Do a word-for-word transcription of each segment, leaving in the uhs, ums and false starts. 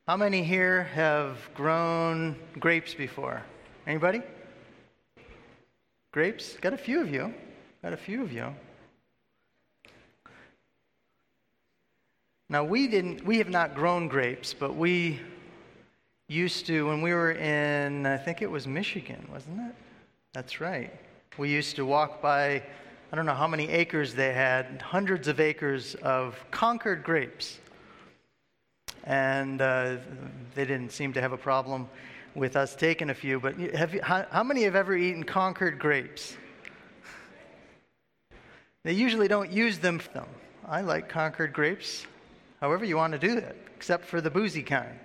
How many here have grown grapes before? Anybody? Grapes? Got a few of you. Got a few of you. Now we didn't, we have not grown grapes, but we used to, when we were in, I think it was Michigan, wasn't it? That's right. We used to walk by, I don't know how many acres they had, hundreds of acres of Concord grapes. And uh, they didn't seem to have a problem with us taking a few. But have you, how, how many have ever eaten Concord grapes? They usually don't use them. I like Concord grapes, however you want to do it, except for the boozy kind.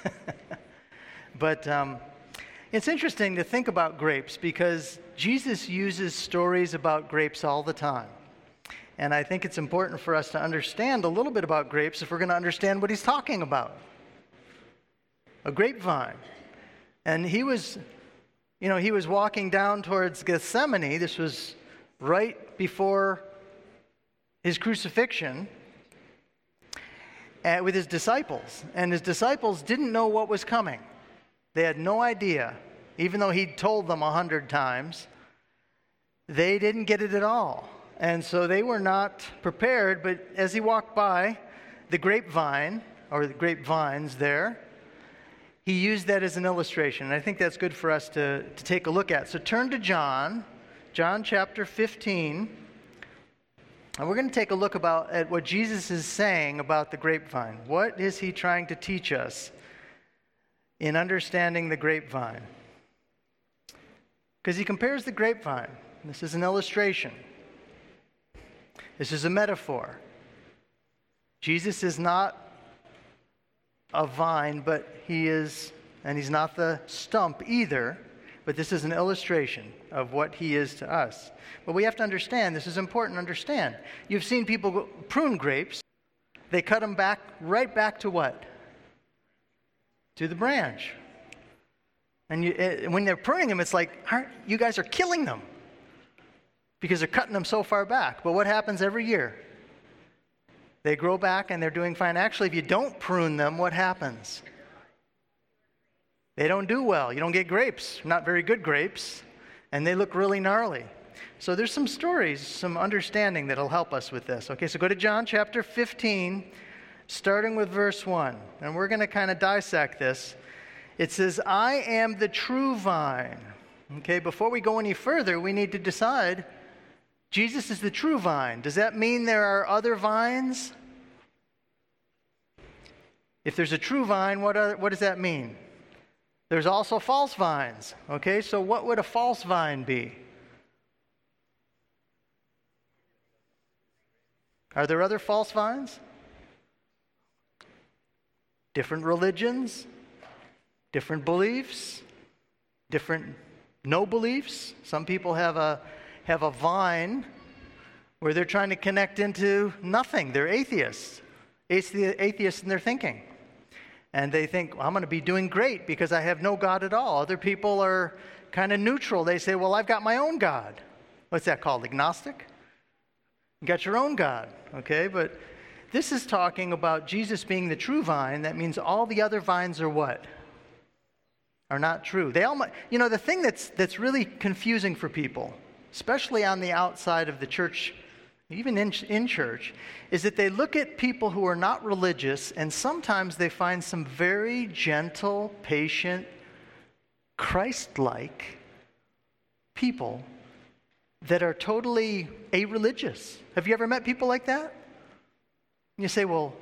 But um, it's interesting to think about grapes because Jesus uses stories about grapes all the time. And I think it's important for us to understand a little bit about grapes if we're going to understand what he's talking about. A grapevine. And he was, you know, he was walking down towards Gethsemane. This was right before his crucifixion uh, with his disciples. And his disciples didn't know what was coming. They had no idea. Even though he'd told them a hundred times, they didn't get it at all. And so they were not prepared, but as he walked by the grapevine, or the grapevines there, he used that as an illustration. And I think that's good for us to, to take a look at. So turn to John, John chapter fifteen, and we're going to take a look about at what Jesus is saying about the grapevine. What is he trying to teach us in understanding the grapevine? Because he compares the grapevine. This is an illustration. This is a metaphor. Jesus is not a vine, but he is, and he's not the stump either, but this is an illustration of what he is to us. But we have to understand, this is important to understand. You've seen people go, prune grapes. They cut them back, right back to what? To the branch. And you, it, when they're pruning them, it's like, you guys are killing them. Because they're cutting them so far back. But what happens every year? They grow back and they're doing fine. Actually, if you don't prune them, what happens? They don't do well. You don't get grapes, not very good grapes, and they look really gnarly. So there's some stories, some understanding that'll help us with this. Okay, so go to John chapter fifteen, starting with verse one. And we're going to kind of dissect this. It says, I am the true vine. Okay, before we go any further, we need to decide, Jesus is the true vine. Does that mean there are other vines? If there's a true vine, what, are, what does that mean? There's also false vines. Okay, so what would a false vine be? Are there other false vines? Different religions, different beliefs, different no beliefs. Some people have a have a vine where they're trying to connect into nothing. They're atheists. Atheists in their thinking. And they think, well, I'm going to be doing great because I have no God at all. Other people are kind of neutral. They say, well, I've got my own God. What's that called? Agnostic? You got your own God. Okay, but this is talking about Jesus being the true vine. That means all the other vines are what? Are not true. They all, you know, the thing that's that's really confusing for people, especially on the outside of the church, even in, in church, is that they look at people who are not religious, and sometimes they find some very gentle, patient, Christ-like people that are totally a-religious. Have you ever met people like that? And you say, well,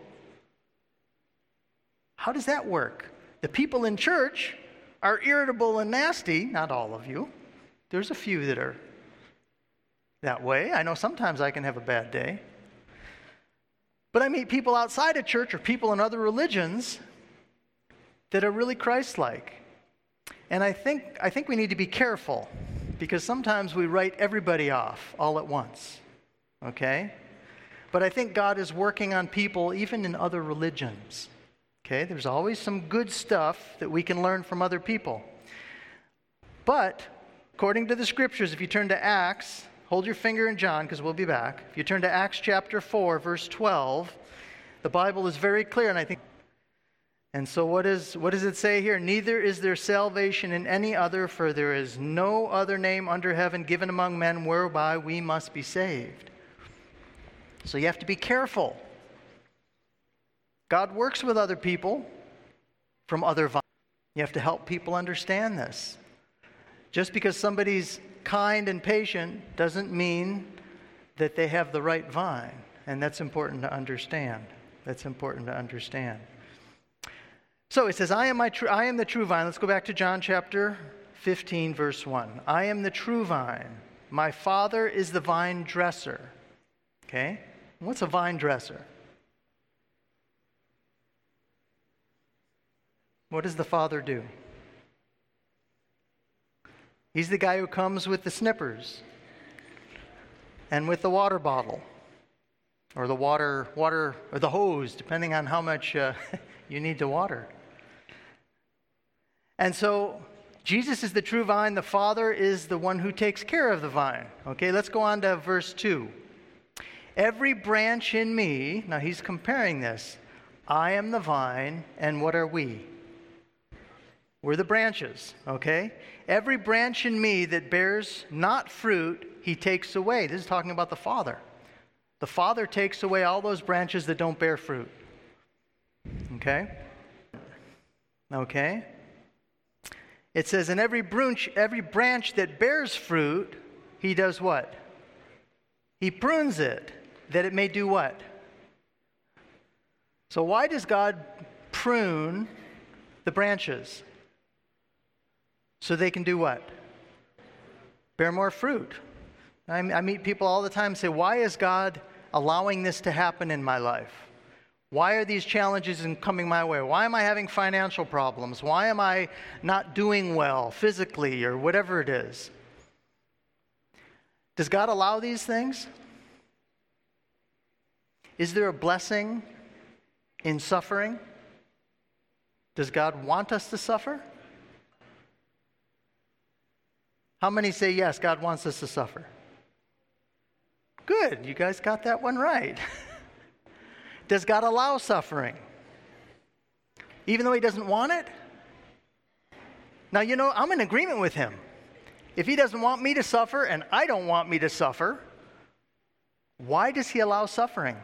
how does that work? The people in church are irritable and nasty. Not all of you. There's a few that are that way. I know sometimes I can have a bad day. But I meet people outside of church or people in other religions that are really Christ-like. And I think I think we need to be careful because sometimes we write everybody off all at once. Okay? But I think God is working on people even in other religions. Okay? There's always some good stuff that we can learn from other people. But according to the scriptures, if you turn to Acts, hold your finger in John because we'll be back. If you turn to Acts chapter four, verse twelve, the Bible is very clear, and I think And so what is what does it say here? Neither is there salvation in any other, for there is no other name under heaven given among men whereby we must be saved. So you have to be careful. God works with other people from other vines. You have to help people understand this. Just because somebody's kind and patient doesn't mean that they have the right vine. And that's important to understand. That's important to understand. So it says, I am, my tr- I am the true vine. Let's go back to John chapter fifteen, verse one. I am the true vine. My Father is the vine dresser. Okay? What's a vine dresser? What does the Father do? He's the guy who comes with the snippers and with the water bottle or the water, water or the hose, depending on how much uh, you need to water. And so Jesus is the true vine. The Father is the one who takes care of the vine. Okay, let's go on to verse two. Every branch in me, now he's comparing this. I am the vine, and what are we? We're the branches, okay? Every branch in me that bears not fruit, he takes away. This is talking about the Father. The Father takes away all those branches that don't bear fruit. Okay? Okay? It says, in every branch, every branch that bears fruit, he does what? He prunes it, that it may do what? So why does God prune the branches? So they can do what? Bear more fruit. I, I meet people all the time and say, why is God allowing this to happen in my life? Why are these challenges coming my way? Why am I having financial problems? Why am I not doing well physically or whatever it is? Does God allow these things? Is there a blessing in suffering? Does God want us to suffer? How many say yes, God wants us to suffer? Good, you guys got that one right. Does God allow suffering? Even though he doesn't want it? Now, you know, I'm in agreement with him. If he doesn't want me to suffer and I don't want me to suffer, why does he allow suffering?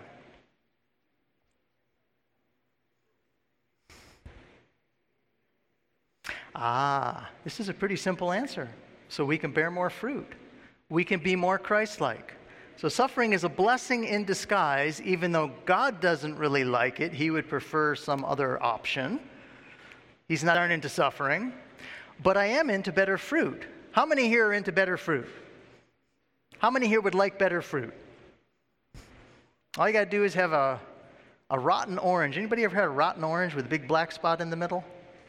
Ah, this is a pretty simple answer. So we can bear more fruit. We can be more Christ-like. So suffering is a blessing in disguise, even though God doesn't really like it. He would prefer some other option. He's not into suffering. But I am into better fruit. How many here are into better fruit? How many here would like better fruit? All you got to do is have a, a rotten orange. Anybody ever had a rotten orange with a big black spot in the middle?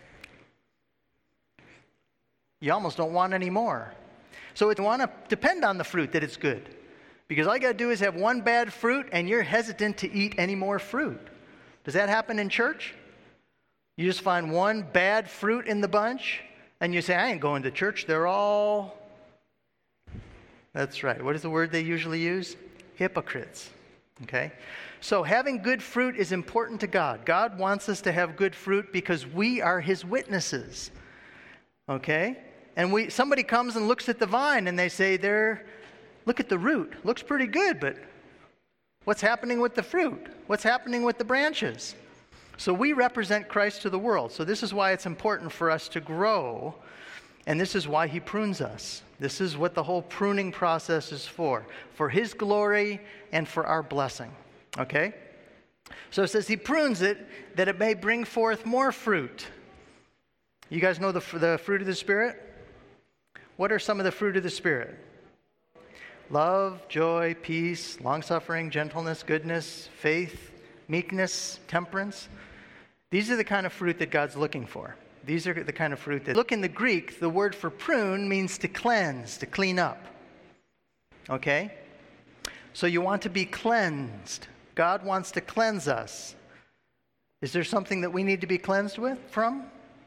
You almost don't want any more. So you want to depend on the fruit that it's good. Because all you got to do is have one bad fruit and you're hesitant to eat any more fruit. Does that happen in church? You just find one bad fruit in the bunch and you say, I ain't going to church. They're all, that's right. What is the word they usually use? Hypocrites. Okay? So having good fruit is important to God. God wants us to have good fruit because we are his witnesses. Okay? And we somebody comes and looks at the vine and they say, there, look at the root. Looks pretty good, but what's happening with the fruit? What's happening with the branches? So we represent Christ to the world. So this is why it's important for us to grow, and this is why he prunes us. This is what the whole pruning process is for, for his glory and for our blessing. Okay? So it says he prunes it that it may bring forth more fruit. You guys know the, the fruit of the Spirit? What are some of the fruit of the Spirit? Love, joy, peace, long-suffering, gentleness, goodness, faith, meekness, temperance. These are the kind of fruit that God's looking for. These are the kind of fruit that... Look in the Greek, the word for prune means to cleanse, to clean up. Okay? So you want to be cleansed. God wants to cleanse us. Is there something that we need to be cleansed with, from?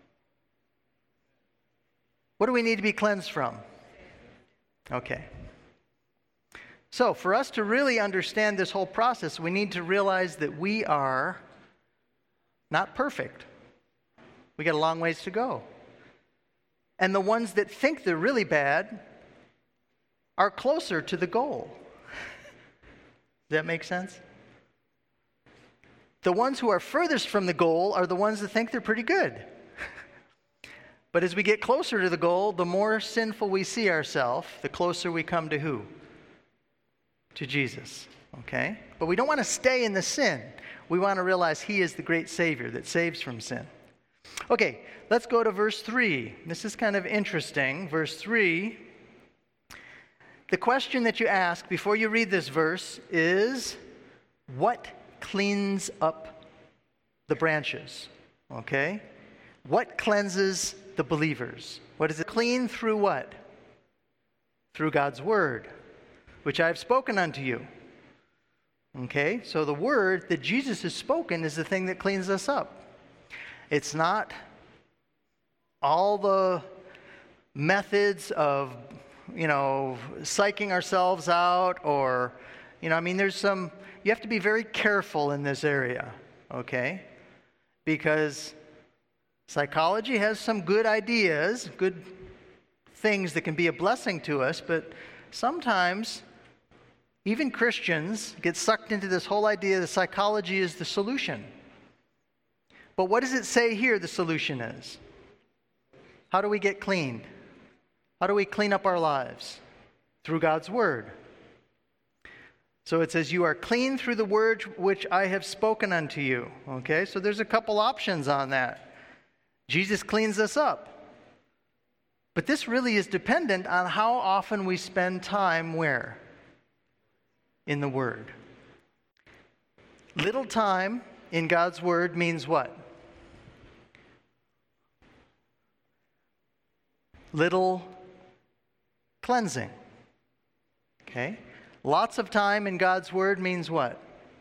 What do we need to be cleansed from? Okay. So for us to really understand this whole process, we need to realize that we are not perfect. We got a long ways to go. And the ones that think they're really bad are closer to the goal. Does that make sense? The ones who are furthest from the goal are the ones that think they're pretty good. But as we get closer to the goal, the more sinful we see ourselves, the closer we come to who? To Jesus. Okay? But we don't want to stay in the sin. We want to realize He is the great Savior that saves from sin. Okay, let's go to verse three. This is kind of interesting. Verse three. The question that you ask before you read this verse is, what cleans up the branches? Okay? What cleanses the believers? What is it? Clean through what? Through God's word, which I have spoken unto you. Okay? So the word that Jesus has spoken is the thing that cleans us up. It's not all the methods of, you know, psyching ourselves out or, you know, I mean, there's some, you have to be very careful in this area, okay? Because psychology has some good ideas, good things that can be a blessing to us, but sometimes even Christians get sucked into this whole idea that psychology is the solution. But what does it say here the solution is? How do we get cleaned? How do we clean up our lives? Through God's word. So it says, you are clean through the word which I have spoken unto you. Okay, so there's a couple options on that. Jesus cleans us up. But this really is dependent on how often we spend time where? In the word. Little time in God's word means what? Little cleansing. Okay? Lots of time in God's word means what?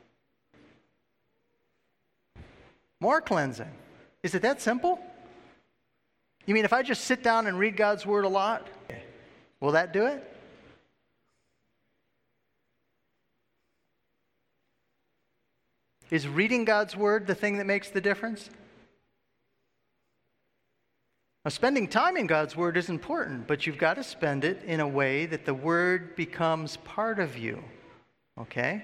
More cleansing. Is it that simple? You mean if I just sit down and read God's word a lot, will that do it? Is reading God's word the thing that makes the difference? Now, spending time in God's word is important, but you've got to spend it in a way that the word becomes part of you. Okay?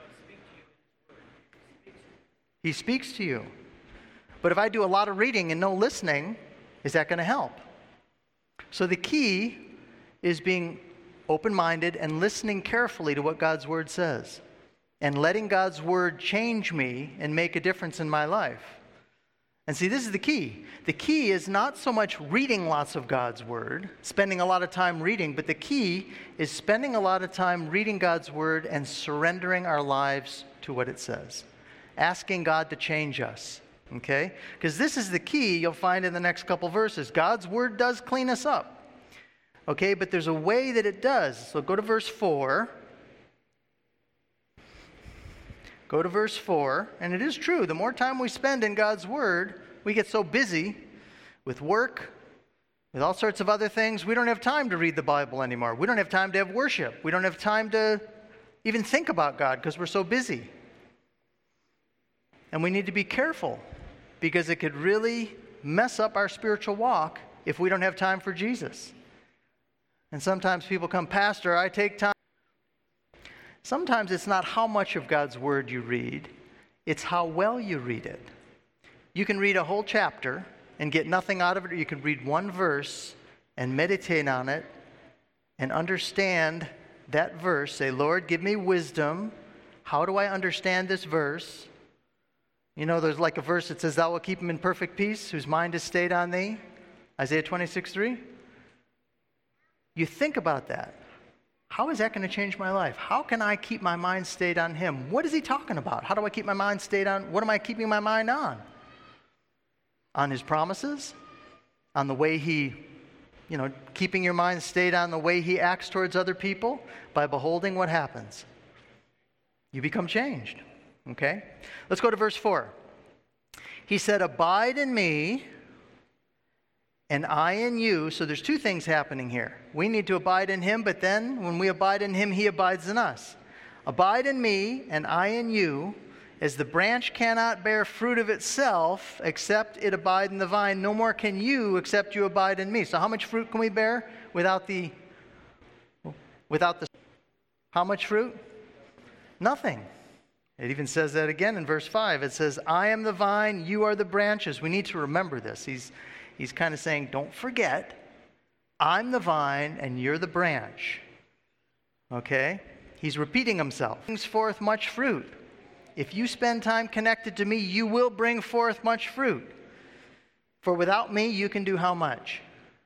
He speaks to you. But if I do a lot of reading and no listening, is that going to help? So the key is being open-minded and listening carefully to what God's word says, and letting God's word change me and make a difference in my life. And see, this is the key. The key is not so much reading lots of God's word, spending a lot of time reading, but the key is spending a lot of time reading God's word and surrendering our lives to what it says. Asking God to change us, okay? Because this is the key you'll find in the next couple verses. God's word does clean us up, okay? But there's a way that it does. So go to verse four. Go to verse four, and it is true, the more time we spend in God's word, we get so busy with work, with all sorts of other things, we don't have time to read the Bible anymore. We don't have time to have worship. We don't have time to even think about God because we're so busy. And we need to be careful because it could really mess up our spiritual walk if we don't have time for Jesus. And sometimes people come, Pastor, I take time. Sometimes it's not how much of God's word you read, it's how well you read it. You can read a whole chapter and get nothing out of it, or you can read one verse and meditate on it and understand that verse. Say, Lord, give me wisdom. How do I understand this verse? You know, there's like a verse that says, Thou wilt keep him in perfect peace, whose mind is stayed on thee. Isaiah twenty-six three. You think about that. How is that going to change my life? How can I keep my mind stayed on him? What is he talking about? How do I keep my mind stayed on? What am I keeping my mind on? On his promises? On the way he, you know, keeping your mind stayed on the way he acts towards other people? By beholding what happens. You become changed. Okay? Let's go to verse four. He said, Abide in me, and I in you. So there's two things happening here. We need to abide in him, but then when we abide in him, he abides in us. Abide in me, and I in you, As the branch cannot bear fruit of itself, except it abide in the vine, no more can you, except you abide in me. So how much fruit can we bear without the, without the, how much fruit? Nothing. It even says that again in verse five. It says, I am the vine, you are the branches. We need to remember this. He's, he's kind of saying, don't forget, I'm the vine and you're the branch. Okay? He's repeating himself. Brings forth much fruit. If you spend time connected to me, you will bring forth much fruit. For without me, you can do how much?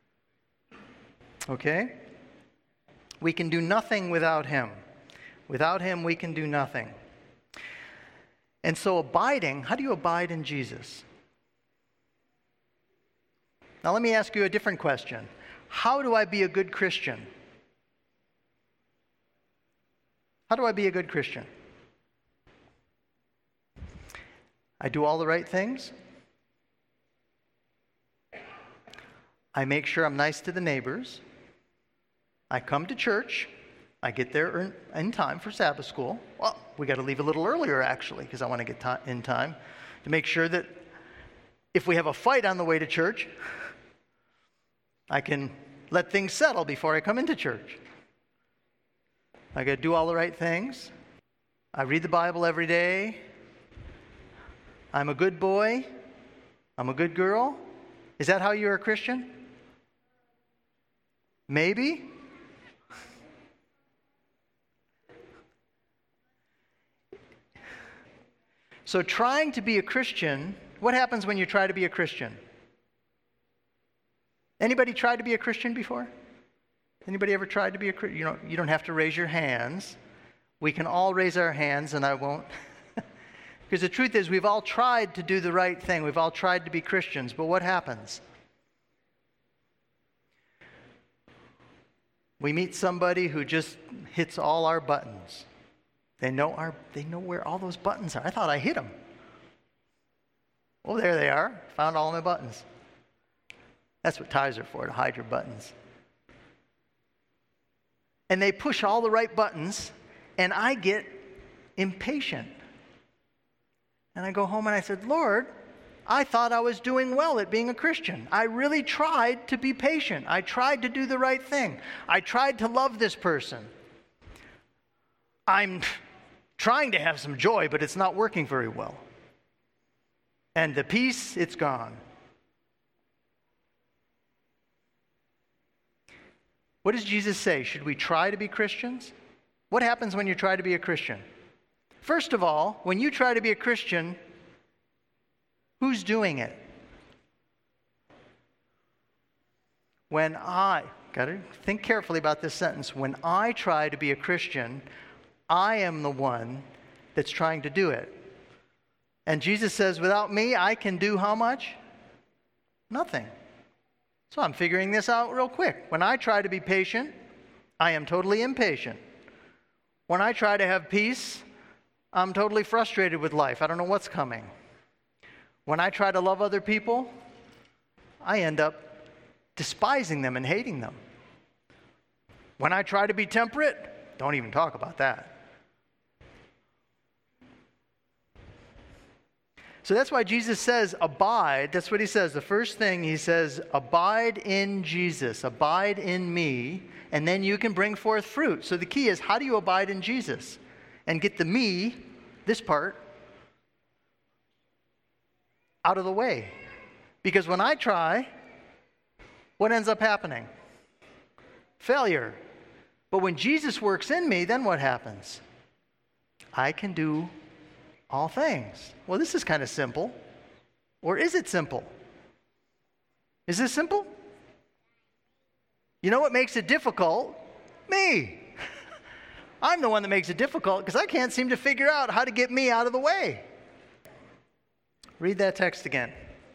Okay? We can do nothing without him. Without him, we can do nothing. And so abiding, how do you abide in Jesus? Now let me ask you a different question. How do I be a good Christian? How do I be a good Christian? I do all the right things. I make sure I'm nice to the neighbors. I come to church. I get there in time for Sabbath school. Well, we got to leave a little earlier, actually, because I want to get t- in time to make sure that if we have a fight on the way to church, I can let things settle before I come into church. I got to do all the right things. I read the Bible every day. I'm a good boy. I'm a good girl. Is that how you're a Christian? Maybe. So trying to be a Christian, what happens when you try to be a Christian? Anybody tried to be a Christian before? Anybody ever tried to be a Christian? You don't, you don't have to raise your hands. We can all raise our hands, and I won't. Because the truth is, we've all tried to do the right thing. We've all tried to be Christians. But what happens? We meet somebody who just hits all our buttons. They know our, they know where all those buttons are. I thought I hit them. Oh, there they are. Found all my buttons. That's what ties are for, to hide your buttons. And they push all the right buttons, and I get impatient. And I go home and I said, Lord, I thought I was doing well at being a Christian. I really tried to be patient. I tried to do the right thing. I tried to love this person. I'm trying to have some joy, but it's not working very well. And the peace, it's gone. What does Jesus say? Should we try to be Christians? What happens when you try to be a Christian? First of all, when you try to be a Christian, who's doing it? When I, got to think carefully about this sentence, when I try to be a Christian, I am the one that's trying to do it. And Jesus says, without me, I can do how much? Nothing. So I'm figuring this out real quick. When I try to be patient, I am totally impatient. When I try to have peace, I'm totally frustrated with life. I don't know what's coming. When I try to love other people, I end up despising them and hating them. When I try to be temperate, don't even talk about that. So that's why Jesus says, abide. That's what he says. The first thing he says, abide in Jesus. Abide in me, and then you can bring forth fruit. So the key is, how do you abide in Jesus? And get the me, this part, out of the way. Because when I try, what ends up happening? Failure. But when Jesus works in me, then what happens? I can do all things. Well, this is kind of simple. Or is it simple? Is this simple? You know what makes it difficult? Me. I'm the one that makes it difficult because I can't seem to figure out how to get me out of the way. Read that text again.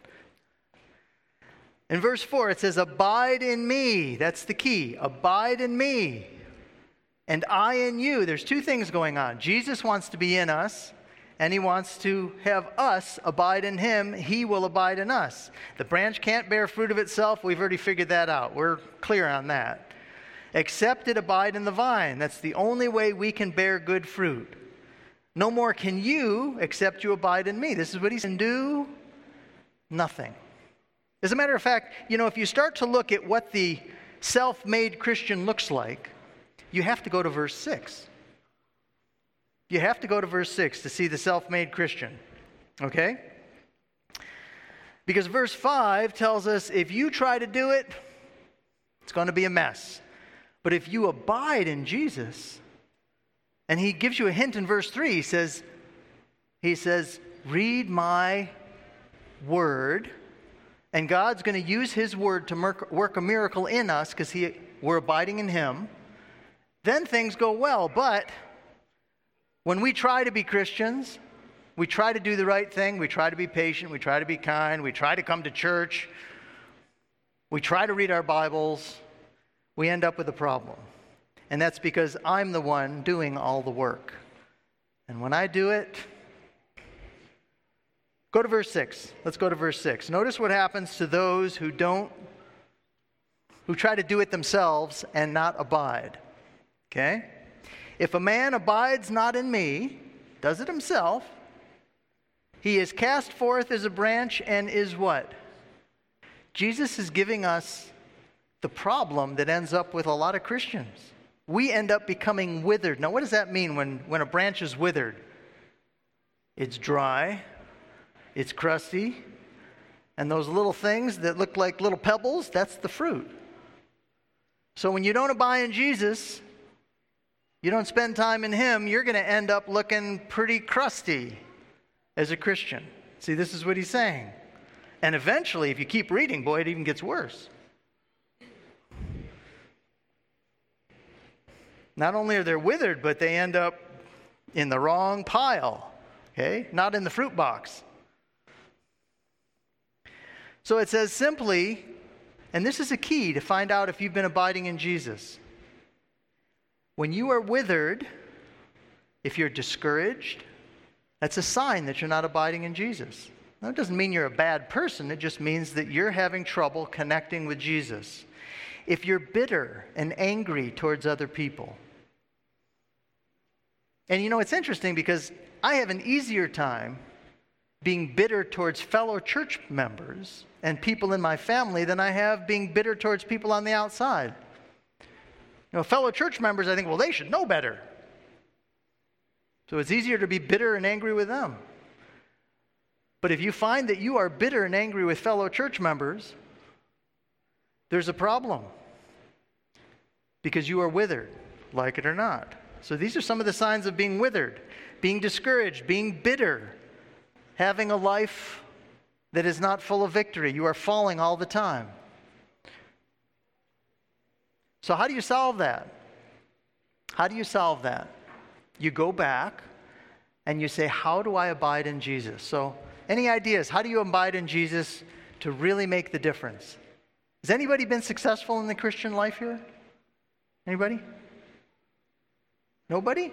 In verse four, it says, abide in me. That's the key. Abide in me. And I in you. There's two things going on. Jesus wants to be in us, and he wants to have us abide in him. He will abide in us. The branch can't bear fruit of itself. We've already figured that out. We're clear on that. Except it abide in the vine. That's the only way we can bear good fruit. No more can you except you abide in me. This is what he can do. Nothing. As a matter of fact, you know, if you start to look at what the self-made Christian looks like, you have to go to verse six. You have to go to verse six to see the self-made Christian. Okay? Because verse five tells us if you try to do it, it's going to be a mess. But if you abide in Jesus, and he gives you a hint in verse three, he says, he says, read my word, and God's going to use his word to work a miracle in us because he we're abiding in him. Then things go well. But when we try to be Christians, we try to do the right thing, we try to be patient, we try to be kind, we try to come to church, we try to read our Bibles, we end up with a problem. And that's because I'm the one doing all the work. And when I do it, go to verse six. Let's go to verse six. Notice what happens to those who don't, who try to do it themselves and not abide. Okay? If a man abides not in me, does it himself, he is cast forth as a branch and is what? Jesus is giving us the problem that ends up with a lot of Christians. We end up becoming withered. Now, what does that mean when, when a branch is withered? It's dry, it's crusty, and those little things that look like little pebbles, that's the fruit. So when you don't abide in Jesus, you don't spend time in him, you're going to end up looking pretty crusty as a Christian. See, this is what he's saying. And eventually, if you keep reading, boy, it even gets worse. Not only are they withered, but they end up in the wrong pile, okay? Not in the fruit box. So it says simply, and this is a key to find out if you've been abiding in Jesus. When you are withered, if you're discouraged, that's a sign that you're not abiding in Jesus. Now, it doesn't mean you're a bad person. It just means that you're having trouble connecting with Jesus. If you're bitter and angry towards other people. And you know, it's interesting because I have an easier time being bitter towards fellow church members and people in my family than I have being bitter towards people on the outside. You know, fellow church members, I think, well, they should know better. So it's easier to be bitter and angry with them. But if you find that you are bitter and angry with fellow church members, there's a problem. Because you are withered, like it or not. So these are some of the signs of being withered. Being discouraged, being bitter, having a life that is not full of victory. You are falling all the time. So how do you solve that? How do you solve that? You go back and you say, how do I abide in Jesus? So any ideas? How do you abide in Jesus to really make the difference? Has anybody been successful in the Christian life here? Anybody? Nobody?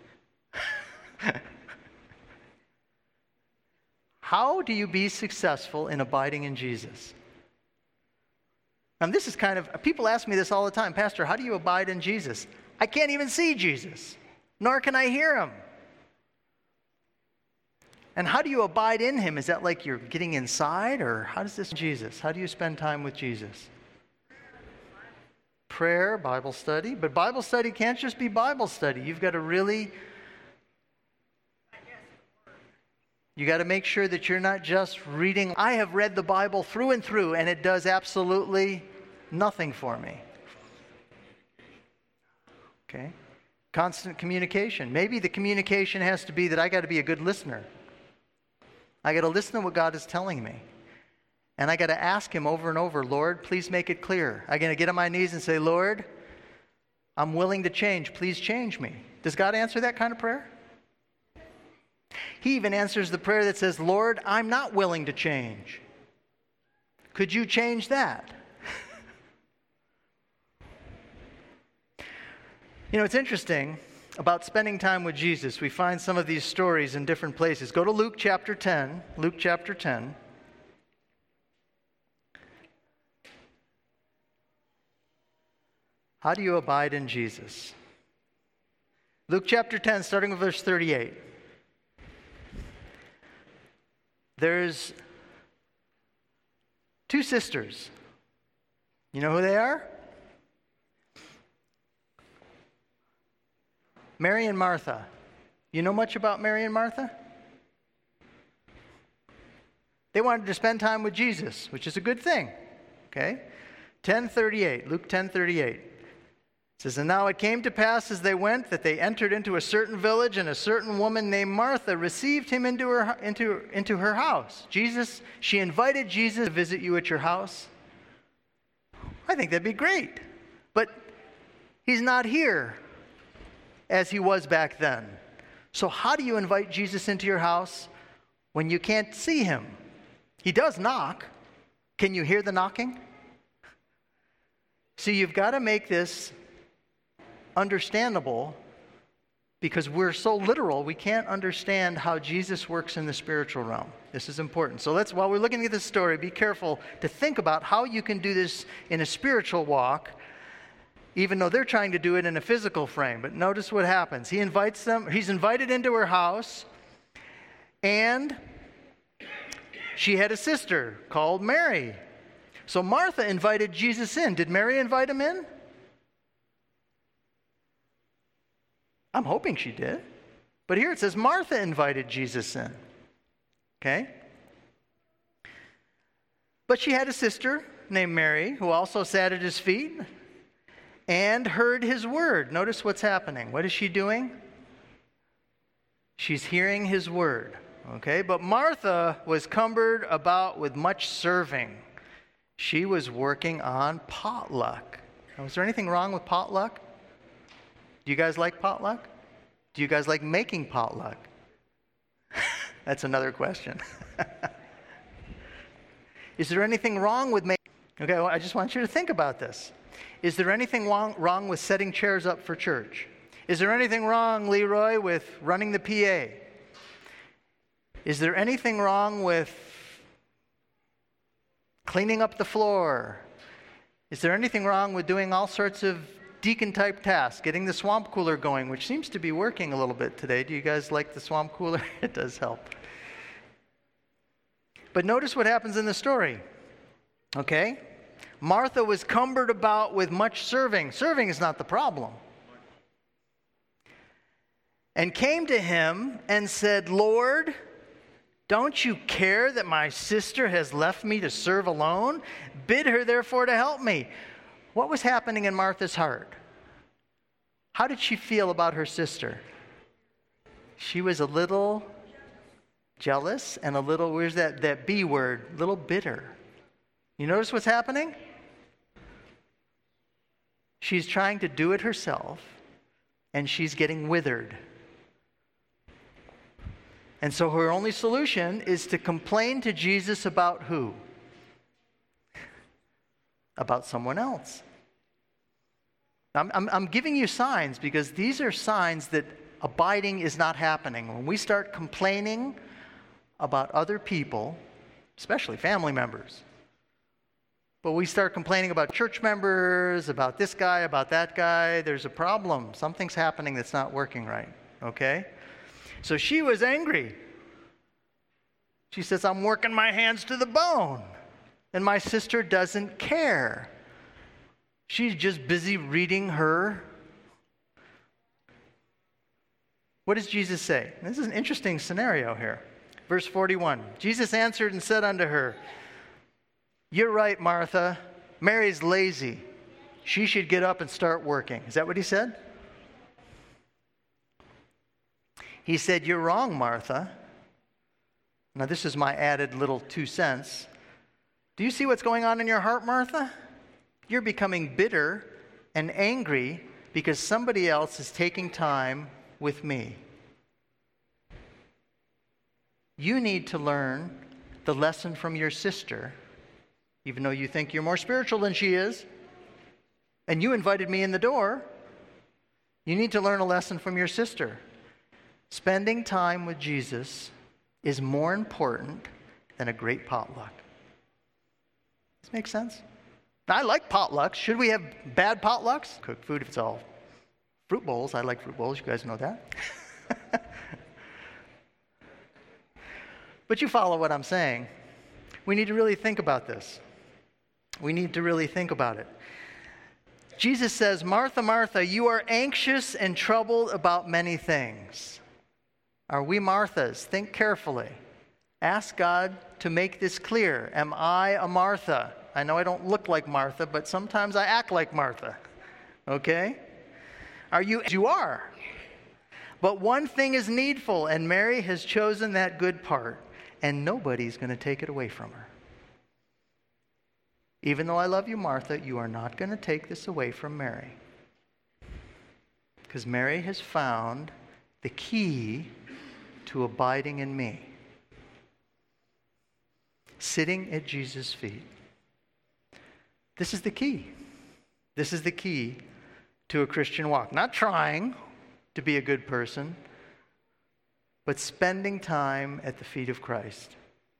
How do you be successful in abiding in Jesus? And this is kind of, people ask me this all the time, Pastor, how do you abide in Jesus? I can't even see Jesus, nor can I hear him. And how do you abide in him? Is that like you're getting inside, or how does this Jesus? How do you spend time with Jesus? Prayer, Bible study. But Bible study can't just be Bible study. You've got to really, you got to make sure that you're not just reading. I have read the Bible through and through, and it does absolutely nothing for me. Okay? Constant communication. Maybe the communication has to be that I got to be a good listener. I got to listen to what God is telling me. And I got to ask him over and over, Lord, please make it clear. I got to get on my knees and say, Lord, I'm willing to change. Please change me. Does God answer that kind of prayer? He even answers the prayer that says, Lord, I'm not willing to change. Could you change that? You know, it's interesting about spending time with Jesus. We find some of these stories in different places. Go to Luke chapter ten. Luke chapter ten. How do you abide in Jesus? Luke chapter ten, starting with verse thirty-eight. There's two sisters. You know who they are? Mary and Martha. You know much about Mary and Martha? They wanted to spend time with Jesus, which is a good thing. Okay? ten thirty-eight, Luke ten thirty-eight. It says, "And now it came to pass as they went that they entered into a certain village, and a certain woman named Martha received him into her into, into her house." Jesus, she invited Jesus to visit you at your house. I think that'd be great. But he's not here as he was back then. So how do you invite Jesus into your house when you can't see him? He does knock. Can you hear the knocking? So you've got to make this understandable, because we're so literal, we can't understand how Jesus works in the spiritual realm. This is important. So let's, while we're looking at this story, be careful to think about how you can do this in a spiritual walk, even though they're trying to do it in a physical frame. But notice what happens. He invites them, he's invited into her house, and she had a sister called Mary. So Martha invited Jesus in. Did Mary invite him in? I'm hoping she did. But here it says Martha invited Jesus in. Okay? But she had a sister named Mary who also sat at his feet and heard his word. Notice what's happening. What is she doing? She's hearing his word. Okay? But Martha was cumbered about with much serving. She was working on potluck. Now, is there anything wrong with potluck? Do you guys like potluck? Do you guys like making potluck? That's another question. Is there anything wrong with making? Okay, well, I just want you to think about this. Is there anything wrong, wrong with setting chairs up for church? Is there anything wrong, Leroy, with running the P A? Is there anything wrong with cleaning up the floor? Is there anything wrong with doing all sorts of deacon-type tasks, getting the swamp cooler going, which seems to be working a little bit today? Do you guys like the swamp cooler? It does help. But notice what happens in the story. Okay? Martha was cumbered about with much serving. Serving is not the problem. And came to him and said, "Lord, don't you care that my sister has left me to serve alone? Bid her therefore to help me." What was happening in Martha's heart? How did she feel about her sister? She was a little jealous and a little, where's that, that B word? Little bitter. You notice what's happening? She's trying to do it herself, and she's getting withered. And so her only solution is to complain to Jesus about who? About someone else. I'm, I'm, I'm giving you signs because these are signs that abiding is not happening. When we start complaining about other people, especially family members, but we start complaining about church members, about this guy, about that guy, there's a problem. Something's happening that's not working right, okay? So she was angry. She says, "I'm working my hands to the bone, and my sister doesn't care. She's just busy reading her." What does Jesus say? This is an interesting scenario here. Verse forty-one, Jesus answered and said unto her, "You're right, Martha. Mary's lazy. She should get up and start working." Is that what he said? He said, "You're wrong, Martha." Now, this is my added little two cents. Do you see what's going on in your heart, Martha? You're becoming bitter and angry because somebody else is taking time with me. You need to learn the lesson from your sister, even though you think you're more spiritual than she is, and you invited me in the door. You need to learn a lesson from your sister. Spending time with Jesus is more important than a great potluck. Does this make sense? I like potlucks. Should we have bad potlucks? Cook food if it's all fruit bowls. I like fruit bowls. You guys know that. But you follow what I'm saying. We need to really think about this. We need to really think about it. Jesus says, Martha, Martha, you are anxious and troubled about many things. Are we Marthas? Think carefully. Ask God to make this clear. Am I a Martha? I know I don't look like Martha, but sometimes I act like Martha. Okay? Are you? You are. But one thing is needful, and Mary has chosen that good part, and nobody's going to take it away from her. Even though I love you, Martha, you are not going to take this away from Mary. Because Mary has found the key to abiding in me. Sitting at Jesus' feet. This is the key. This is the key to a Christian walk. Not trying to be a good person, but spending time at the feet of Christ.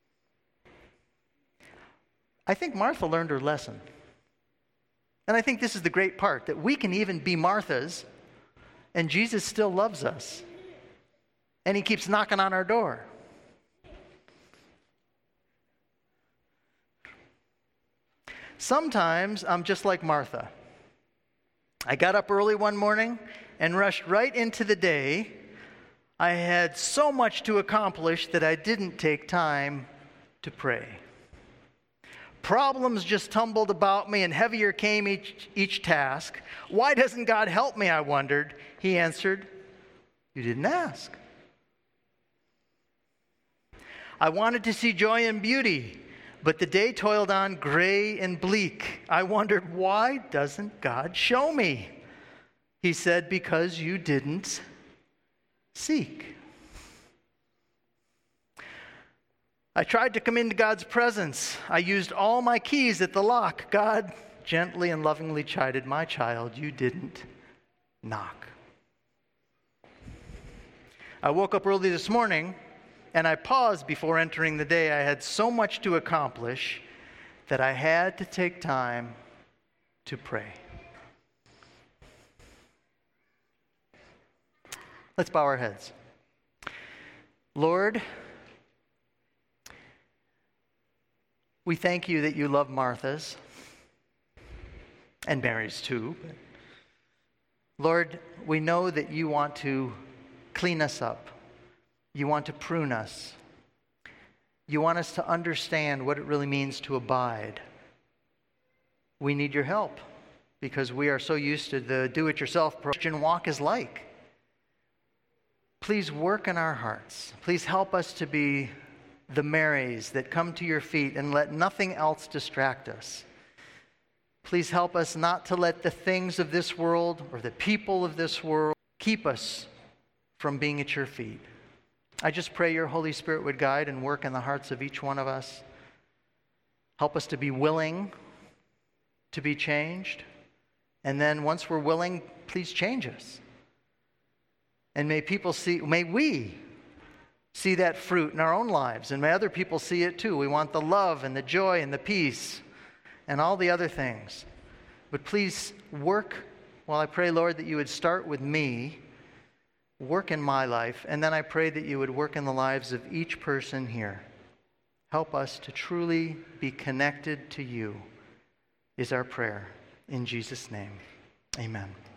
I think Martha learned her lesson. And I think this is the great part, that we can even be Marthas, and Jesus still loves us. And he keeps knocking on our door. Sometimes I'm just like Martha. I got up early one morning and rushed right into the day. I had so much to accomplish that I didn't take time to pray. Problems just tumbled about me, and heavier came each, each task. Why doesn't God help me, I wondered. He answered, you didn't ask. I wanted to see joy and beauty, but the day toiled on gray and bleak. I wondered, why doesn't God show me? He said, because you didn't seek. I tried to come into God's presence. I used all my keys at the lock. God gently and lovingly chided, my child, you didn't knock. I woke up early this morning, and I paused before entering the day. I had so much to accomplish that I had to take time to pray. Let's bow our heads. Lord, we thank you that you love Martha's and Mary's too. Lord, we know that you want to clean us up. You want to prune us. You want us to understand what it really means to abide. We need your help because we are so used to the do-it-yourself Christian walk is like. Please work in our hearts. Please help us to be the Marys that come to your feet and let nothing else distract us. Please help us not to let the things of this world or the people of this world keep us from being at your feet. I just pray your Holy Spirit would guide and work in the hearts of each one of us. Help us to be willing to be changed. And then once we're willing, please change us. And may people see, may we see that fruit in our own lives, and may other people see it too. We want the love and the joy and the peace and all the other things. But please work, well, I pray, Lord, that you would start with me, work in my life, and then I pray that you would work in the lives of each person here. Help us to truly be connected to you, is our prayer. In Jesus' name, amen.